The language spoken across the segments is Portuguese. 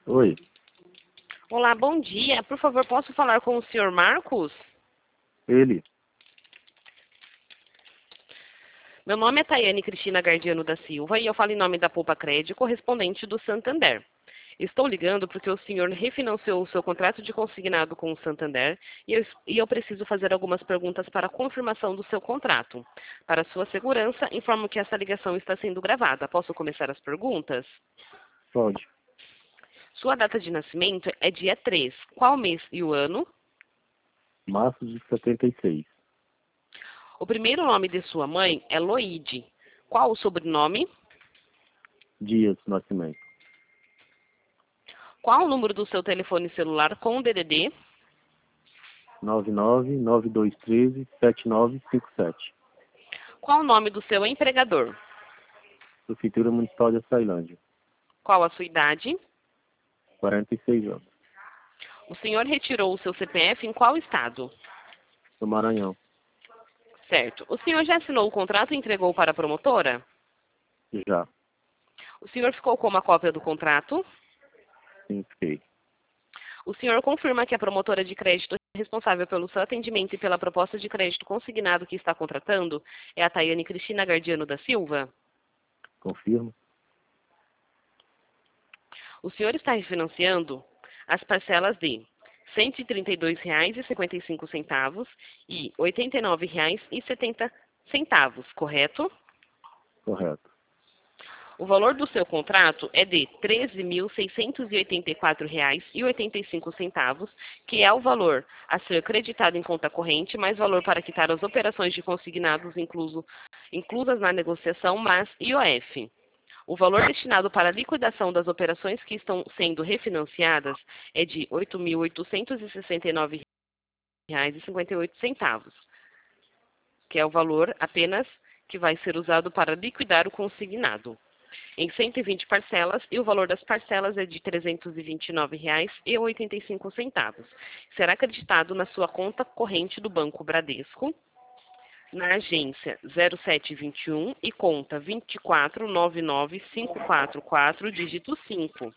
Oi, Olá, bom dia. Por favor, posso falar com o senhor Marcos? ele. Meu nome é Tayane Cristina Gardiano da Silva e eu falo em nome da Poupa Crédito, correspondente do Santander. Estou ligando porque o senhor refinanciou o seu contrato de consignado com o Santander e eu preciso fazer algumas perguntas para a confirmação do seu contrato. Para sua segurança, informo que essa ligação está sendo gravada. Posso começar as perguntas? Pode. Sua data de nascimento é dia 3. Qual mês e o ano? Março de 76. O primeiro nome de sua mãe é Loide. Qual o sobrenome? Dias de nascimento. Qual o número do seu telefone celular com o DDD? 9992137957. Qual o nome do seu empregador? Prefeitura Municipal de Açailândia. Qual a sua idade? 46 anos. O senhor retirou o seu CPF em qual estado? Do Maranhão. Certo. O senhor já assinou o contrato e entregou para a promotora? Já. O senhor ficou com uma cópia do contrato? Sim, fiquei. O senhor confirma que a promotora de crédito responsável pelo seu atendimento e pela proposta de crédito consignado que está contratando é a Tayane Cristina Gardiano da Silva? Confirmo. O senhor está refinanciando as parcelas de R$ 132,55 e R$ 89,70, correto? Correto. O valor do seu contrato é de R$ 13.684,85, que é o valor a ser creditado em conta corrente, mais valor para quitar as operações de consignados inclusas na negociação, mais IOF. O valor destinado para a liquidação das operações que estão sendo refinanciadas é de R$ 8.869,58, que é o valor apenas que vai ser usado para liquidar o consignado, em 120 parcelas, e o valor das parcelas é de R$ 329,85. Será acreditado na sua conta corrente do Banco Bradesco, na agência 0721 e conta 2499544, dígito 5.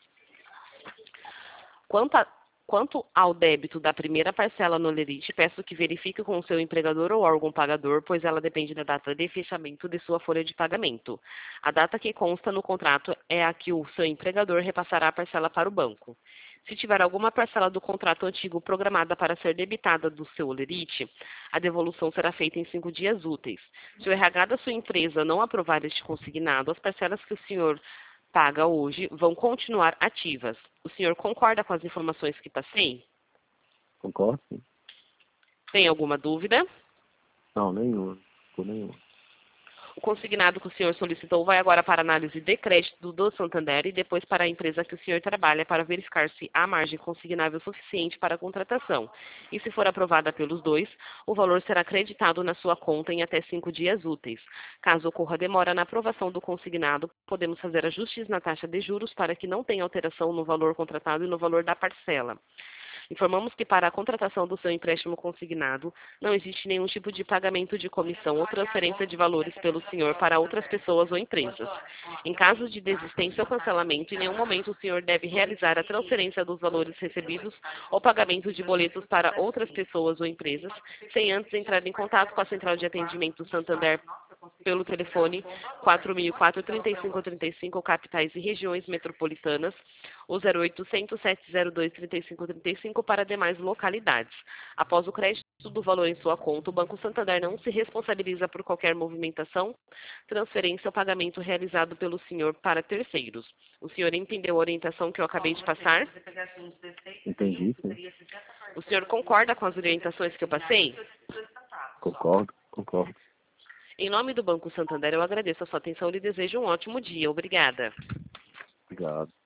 Quanto ao débito da primeira parcela no Lerite, peço que verifique com o seu empregador ou órgão pagador, pois ela depende da data de fechamento de sua folha de pagamento. A data que consta no contrato é a que o seu empregador repassará a parcela para o banco. Se tiver alguma parcela do contrato antigo programada para ser debitada do seu Lerite, a devolução será feita em 5 dias úteis. Se o RH da sua empresa não aprovar este consignado, as parcelas que o senhor paga hoje vão continuar ativas. O senhor concorda com as informações que passei? Concordo, sim. Tem alguma dúvida? Não, nenhuma. Por nenhuma. O consignado que o senhor solicitou vai agora para análise de crédito do Santander e depois para a empresa que o senhor trabalha para verificar se há margem consignável suficiente para a contratação. E se for aprovada pelos dois, o valor será creditado na sua conta em até 5 dias úteis. Caso ocorra demora na aprovação do consignado, podemos fazer ajustes na taxa de juros para que não tenha alteração no valor contratado e no valor da parcela. Informamos que para a contratação do seu empréstimo consignado, não existe nenhum tipo de pagamento de comissão ou transferência de valores pelo senhor para outras pessoas ou empresas. Em caso de desistência ou cancelamento, em nenhum momento o senhor deve realizar a transferência dos valores recebidos ou pagamento de boletos para outras pessoas ou empresas, sem antes entrar em contato com a Central de Atendimento Santander pelo telefone 4004-3535, capitais e regiões metropolitanas, ou 0800 702 3535 para demais localidades. Após o crédito do valor em sua conta, o Banco Santander não se responsabiliza por qualquer movimentação, transferência ou pagamento realizado pelo senhor para terceiros. O senhor entendeu a orientação que eu acabei de passar? Entendi, sim. O senhor concorda com as orientações que eu passei? Concordo, concordo. Em nome do Banco Santander, eu agradeço a sua atenção e lhe desejo um ótimo dia. Obrigada. Obrigado.